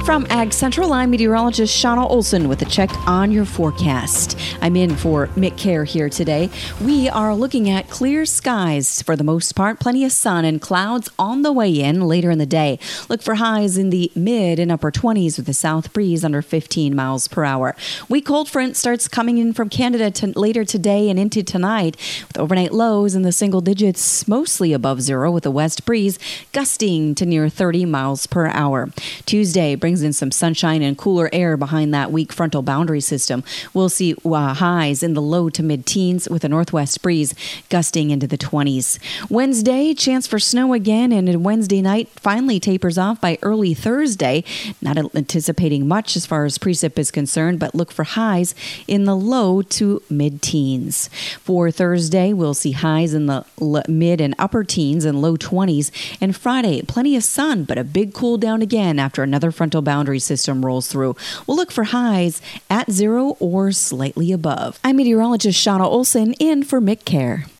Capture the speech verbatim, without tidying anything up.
From Ag Central, I'm meteorologist Shauna Olson with a check on your forecast. I'm in for Mick Care here today. We are looking at clear skies for the most part, plenty of sun and clouds on the way in later in the day. Look for highs in the mid and upper twenties with a south breeze under fifteen miles per hour. Weak cold front starts coming in from Canada to later today and into tonight with overnight lows in the single digits, mostly above zero with a west breeze gusting to near thirty miles per hour. Tuesday brings in some sunshine and cooler air behind that weak frontal boundary system. We'll see uh, highs in the low to mid-teens with a northwest breeze gusting into the twenties. Wednesday, chance for snow again, and Wednesday night finally tapers off by early Thursday. Not anticipating much as far as precip is concerned, but look for highs in the low to mid-teens. For Thursday, we'll see highs in the l- mid and upper teens and low twenties. And Friday, plenty of sun, but a big cool down again after another frontal boundary system rolls through. We'll look for highs at zero or slightly above. I'm meteorologist Shauna Olson in for Mick Care.